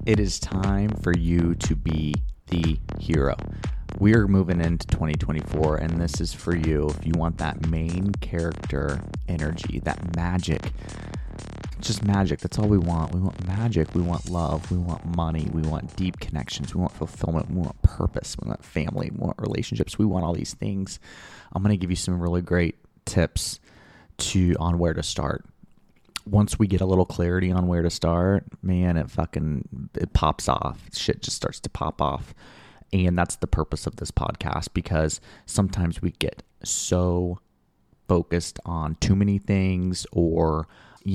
It is time for you to be the hero. We're moving into 2024, and this is for you. If you want that main character energy, that magic, just magic. That's all we want. We want magic. We want love. We want money. We want deep connections. We want fulfillment. We want purpose. We want family. We want relationships. We want all these things. I'm going to give you some really great tips on where to start. Once we get a little clarity on where to start, man, it pops off. Shit just starts to pop off. And that's the purpose of this podcast, because sometimes we get so focused on too many things or,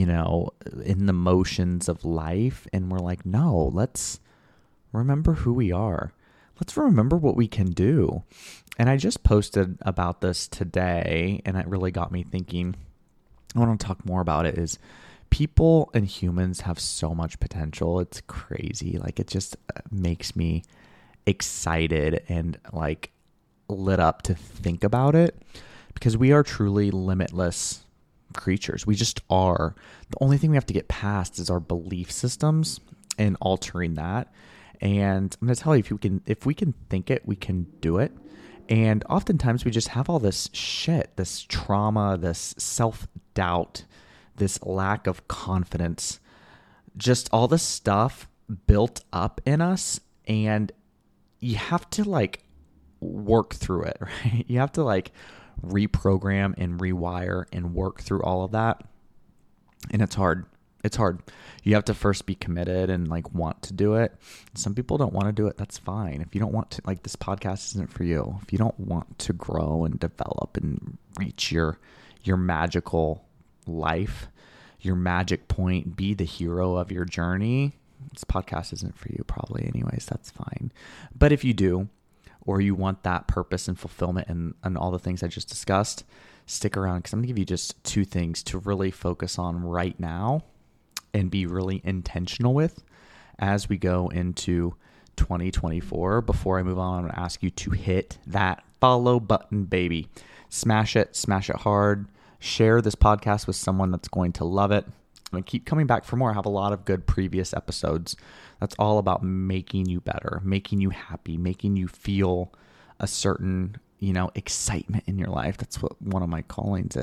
in the motions of life. And we're like, no, let's remember who we are. Let's remember what we can do. And I just posted about this today, and it really got me thinking. I want to talk more about it. Is people and humans have so much potential. It's crazy. Like, it just makes me excited and like lit up to think about it, because we are truly limitless creatures. We just are. The only thing we have to get past is our belief systems and altering that. And I'm going to tell you, if we can think it, we can do it. And oftentimes we just have all this shit, this trauma, this self-doubt, this lack of confidence, just all this stuff built up in us. And you have to work through it, right? You have to reprogram and rewire and work through all of that. And it's hard. It's hard. You have to first be committed and want to do it. Some people don't want to do it. That's fine. If you don't want to, this podcast isn't for you. If you don't want to grow and develop and reach your magical life, your magic point, be the hero of your journey, this podcast isn't for you probably anyways. That's fine. But if you do, or you want that purpose and fulfillment and all the things I just discussed, stick around, because I'm going to give you just 2 things to really focus on right now and be really intentional with as we go into 2024. Before I move on, I'm going to ask you to hit that follow button, baby. Smash it hard. Share this podcast with someone that's going to love it. I'm going to keep coming back for more. I have a lot of good previous episodes. That's all about making you better, making you happy, making you feel a certain, excitement in your life. That's what one of my callings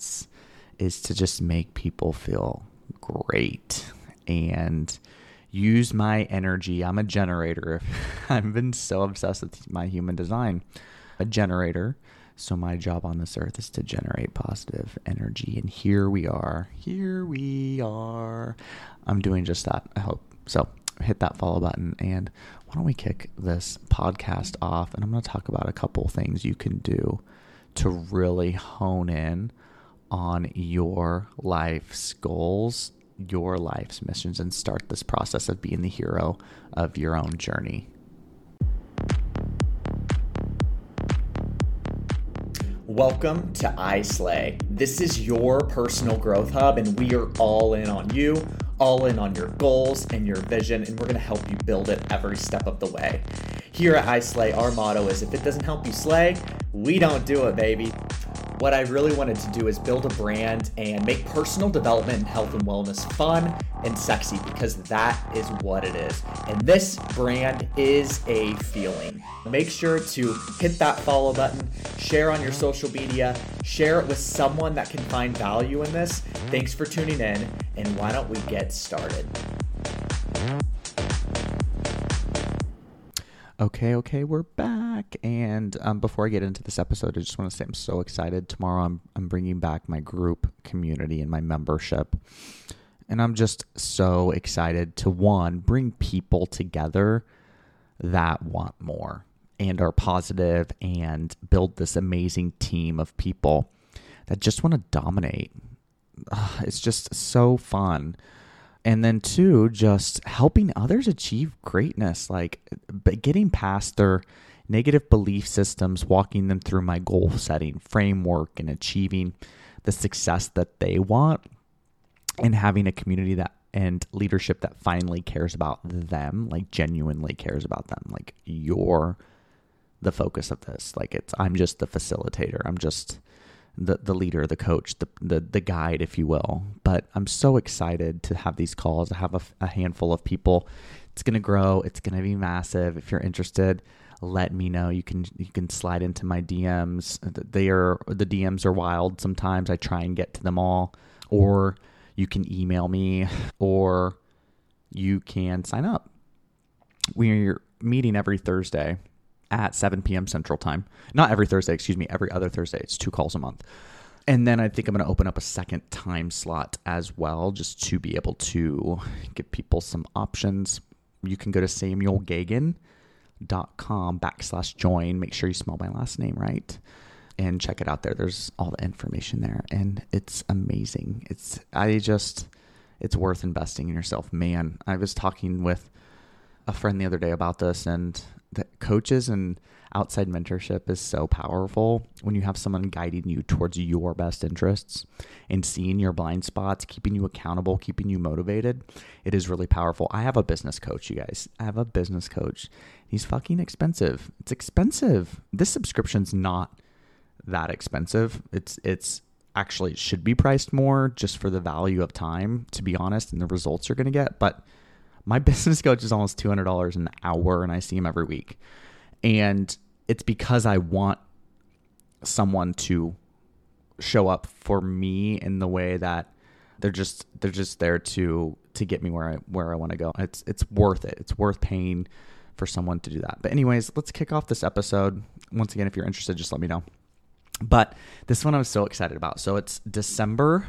is to just make people feel great and use my energy. I'm a generator. I've been so obsessed with my human design, a generator. So my job on this earth is to generate positive energy. And here we are. I'm doing just that, I hope. So hit that follow button, and why don't we kick this podcast off? And I'm going to talk about a couple things you can do to really hone in on your life's goals, your life's missions, and start this process of being the hero of your own journey. Welcome to iSlay. This is your personal growth hub, and we are all in on you, all in on your goals and your vision, and we're going to help you build it every step of the way. Here at iSlay, our motto is, if it doesn't help you slay, we don't do it, baby. What I really wanted to do is build a brand and make personal development and health and wellness fun and sexy, because that is what it is. And this brand is a feeling. Make sure to hit that follow button, share on your social media, share it with someone that can find value in this. Thanks for tuning in, and why don't we get started? Okay, we're back. And before I get into this episode, I just want to say I'm so excited. Tomorrow I'm bringing back my group community and my membership. And I'm just so excited to, one, bring people together that want more and are positive, and build this amazing team of people that just want to dominate. It's just so fun. And then 2, just helping others achieve greatness, getting past their negative belief systems, walking them through my goal setting framework and achieving the success that they want, and having a community and leadership that finally cares about them, genuinely cares about them. You're the focus of this. I'm just the facilitator. I'm just the leader, the coach, the guide, if you will. But I'm so excited to have these calls. I have a handful of people It's going to grow. It's going to be massive. If you're interested, let me know. You can slide into my DMs. The DMs are wild sometimes. I try and get to them all. Or you can email me, or you can sign up. We're meeting every Thursday at 7 p.m. Central Time. Not every Thursday, every other Thursday. It's 2 calls a month. And then I think I'm going to open up a second time slot as well, just to be able to give people some options. You can go to samuelgeoghegan.com/join. Make sure you spell my last name right and check it out there. There's all the information there, and it's amazing. It's worth investing in yourself. Man, I was talking with a friend the other day about this, and that coaches and outside mentorship is so powerful when you have someone guiding you towards your best interests and seeing your blind spots, keeping you accountable, keeping you motivated. It is really powerful. I have a business coach, you guys. I have a business coach. He's fucking expensive. It's expensive. This subscription's not that expensive. It's actually, it should be priced more just for the value of time, to be honest, and the results you're going to get. But my business coach is almost $200 an hour, and I see him every week. And it's because I want someone to show up for me in the way that they're just there to get me where I want to go. It's worth it. It's worth paying for someone to do that. But anyways, let's kick off this episode. Once again, if you're interested, just let me know. But this one I was so excited about. So it's December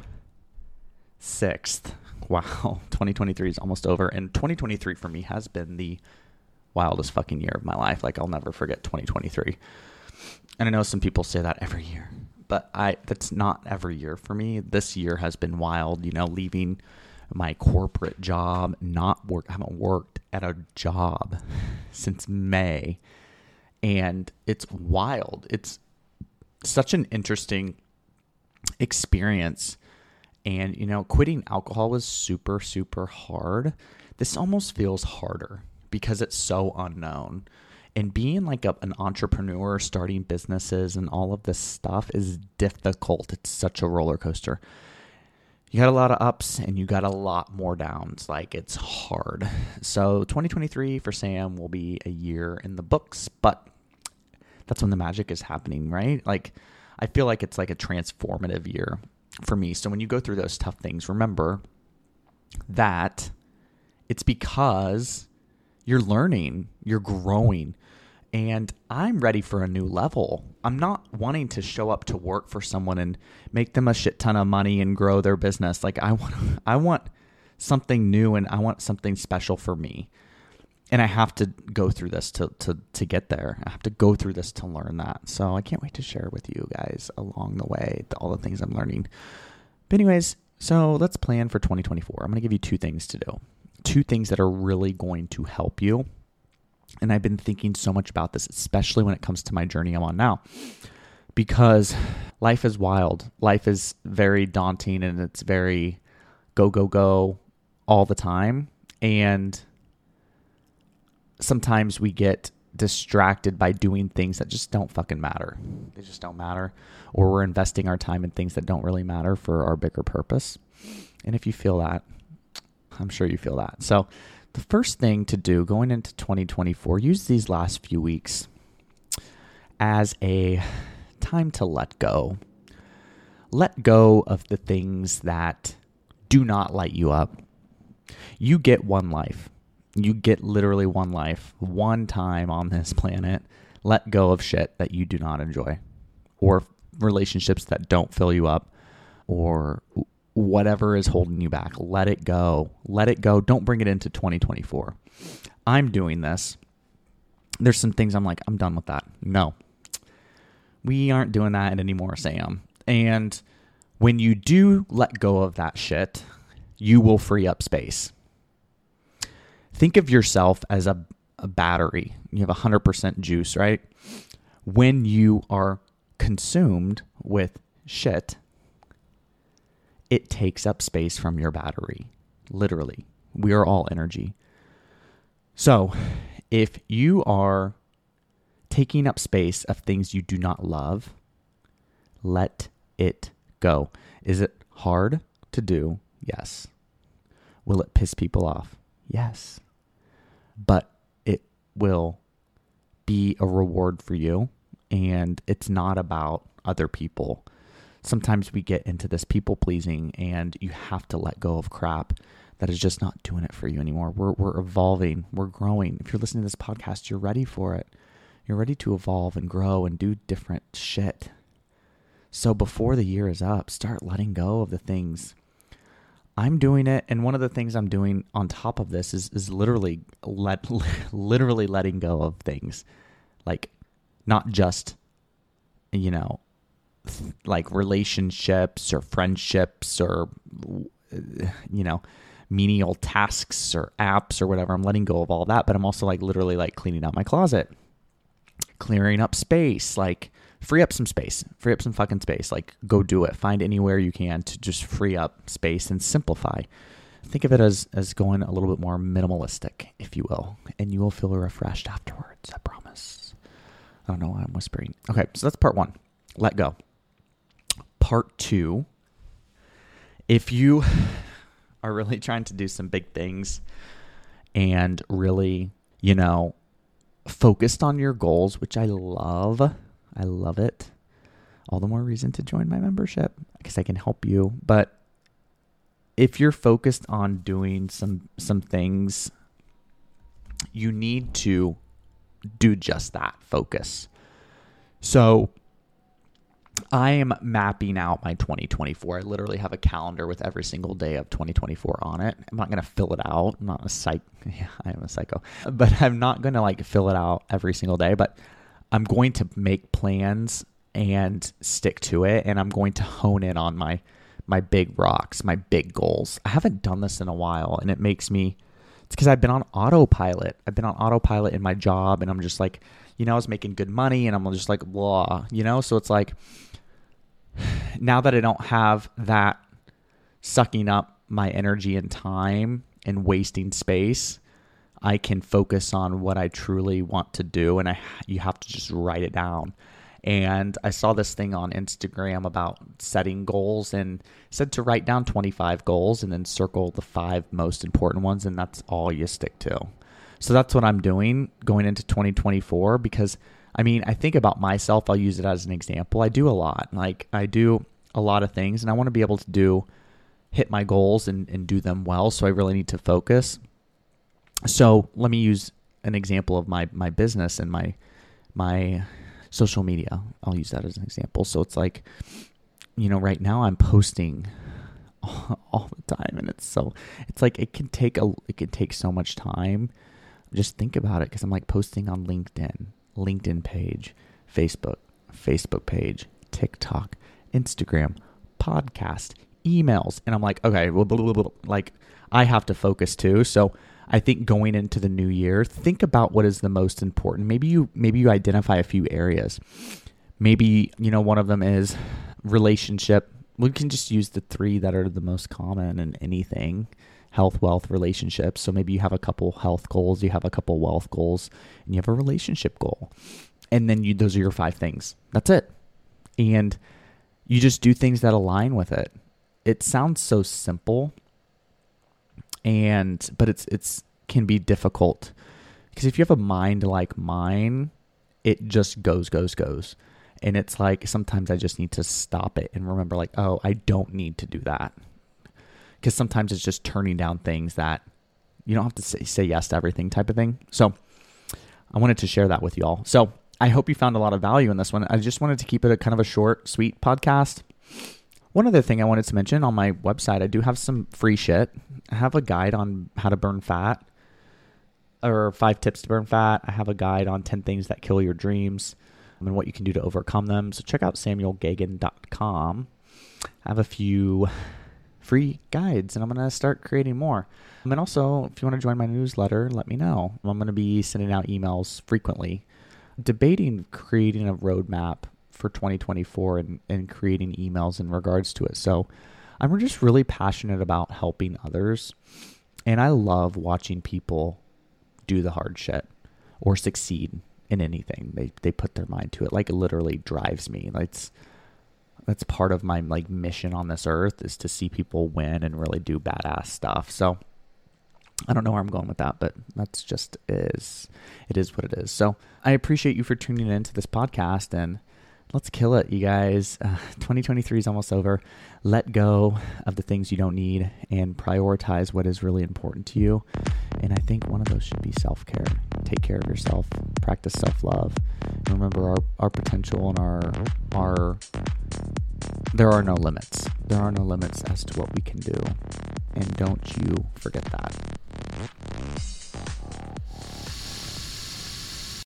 6th. Wow, 2023 is almost over. And 2023 for me has been the wildest fucking year of my life. Like, I'll never forget 2023. And I know some people say that every year, but that's not every year for me. This year has been wild, leaving my corporate job, I haven't worked at a job since May. And it's wild. It's such an interesting experience. And, quitting alcohol was super, super hard. This almost feels harder because it's so unknown. And being like an entrepreneur, starting businesses and all of this stuff is difficult. It's such a roller coaster. You got a lot of ups and you got a lot more downs. Like, it's hard. So 2023 for Sam will be a year in the books, but that's when the magic is happening, right? Like, I feel like it's like a transformative year for me. So when you go through those tough things, remember that it's because you're learning, you're growing, and I'm ready for a new level. I'm not wanting to show up to work for someone and make them a shit ton of money and grow their business. Like, I want something new, and I want something special for me. And I have to go through this to get there. I have to go through this to learn that. So I can't wait to share with you guys along the way all the things I'm learning. But anyways, so let's plan for 2024. I'm going to give you 2 things to do. 2 things that are really going to help you. And I've been thinking so much about this, especially when it comes to my journey I'm on now, because life is wild. Life is very daunting, and it's very go, go, go all the time. And sometimes we get distracted by doing things that just don't fucking matter. They just don't matter. Or we're investing our time in things that don't really matter for our bigger purpose. And if you feel that, I'm sure you feel that. So the first thing to do going into 2024, use these last few weeks as a time to let go. Let go of the things that do not light you up. You get one life. You get literally one life, one time on this planet. Let go of shit that you do not enjoy, or relationships that don't fill you up, or whatever is holding you back. Let it go. Let it go. Don't bring it into 2024. I'm doing this. There's some things I'm like, I'm done with that. No, we aren't doing that anymore, Sam. And when you do let go of that shit, you will free up space. Think of yourself as a battery. You have 100% juice, right? When you are consumed with shit, it takes up space from your battery. Literally. We are all energy. So if you are taking up space of things you do not love, let it go. Is it hard to do? Yes. Will it piss people off? Yes. but it will be a reward for you. And it's not about other people. Sometimes we get into this people pleasing, and you have to let go of crap that is just not doing it for you anymore. We're evolving. We're growing. If you're listening to this podcast, you're ready for it. You're ready to evolve and grow and do different shit. So before the year is up, start letting go of the things. I'm doing it, and one of the things I'm doing on top of this is literally letting go of things. Like, not just, like relationships or friendships or, menial tasks or apps or whatever. I'm letting go of all that, but I'm also like literally like cleaning out my closet, clearing up space, like free up some fucking space, like go do it. Find anywhere you can to just free up space and simplify. Think of it as going a little bit more minimalistic, if you will, and you will feel refreshed afterwards. I promise. I don't know why I'm whispering. Okay, so that's part 1. Let go. Part 2, if you are really trying to do some big things and really, focused on your goals, which I love it. All the more reason to join my membership because I can help you. But if you're focused on doing some things, you need to do just that, focus. So I am mapping out my 2024. I literally have a calendar with every single day of 2024 on it. I'm not going to fill it out. I'm not a psych. Yeah, I am a psycho. But I'm not going to like fill it out every single day. But I'm going to make plans and stick to it. And I'm going to hone in on my big rocks, my big goals. I haven't done this in a while. And it's because I've been on autopilot. I've been on autopilot in my job. And I'm just like, I was making good money. And I'm just like, blah, So it's like, now that I don't have that sucking up my energy and time and wasting space, I can focus on what I truly want to do. And you have to just write it down. And I saw this thing on Instagram about setting goals and said to write down 25 goals and then circle the 5 most important ones. And that's all you stick to. So that's what I'm doing going into 2024 because I think about myself. I'll use it as an example. I do a lot. Like I do a lot of things and I want to be able to hit my goals and do them well. So I really need to focus. So let me use an example of my business and my social media. I'll use that as an example. So it's like, right now I'm posting all the time and it's like it can take so much time. Just think about it because I'm like posting on LinkedIn page, Facebook page, TikTok, Instagram, podcast, emails. And I'm like, okay, like I have to focus too. So I think going into the new year, think about what is the most important. Maybe you identify a few areas. Maybe, one of them is relationship. We can just use the 3 that are the most common in anything. Health, wealth, relationships. So maybe you have a couple health goals, you have a couple wealth goals, and you have a relationship goal. And then those are your 5 things. That's it. And you just do things that align with it. It sounds so simple, but it's can be difficult because if you have a mind like mine, it just goes. And it's like sometimes I just need to stop it and remember like, oh, I don't need to do that. Because sometimes it's just turning down things that you don't have to say yes to everything type of thing. So I wanted to share that with you all. So I hope you found a lot of value in this one. I just wanted to keep it a kind of a short, sweet podcast. One other thing I wanted to mention on my website, I do have some free shit. I have a guide on how to burn fat or 5 tips to burn fat. I have a guide on 10 things that kill your dreams and what you can do to overcome them. So check out samuelgeoghegan.com. I have a few free guides and I'm going to start creating more. And also, if you want to join my newsletter, let me know. I'm going to be sending out emails frequently, debating creating a roadmap for 2024 and creating emails in regards to it. So I'm just really passionate about helping others. And I love watching people do the hard shit or succeed in anything. They put their mind to it. Like it literally drives me. That's part of my mission on this earth is to see people win and really do badass stuff. So I don't know where I'm going with that, but that's just it is what it is. So I appreciate you for tuning into this podcast, and let's kill it, you guys. 2023 is almost over. Let go of the things you don't need and prioritize what is really important to you. And I think one of those should be self-care. Take care of yourself, practice self-love, and remember our potential and our there are no limits. There are no limits as to what we can do. And don't you forget that.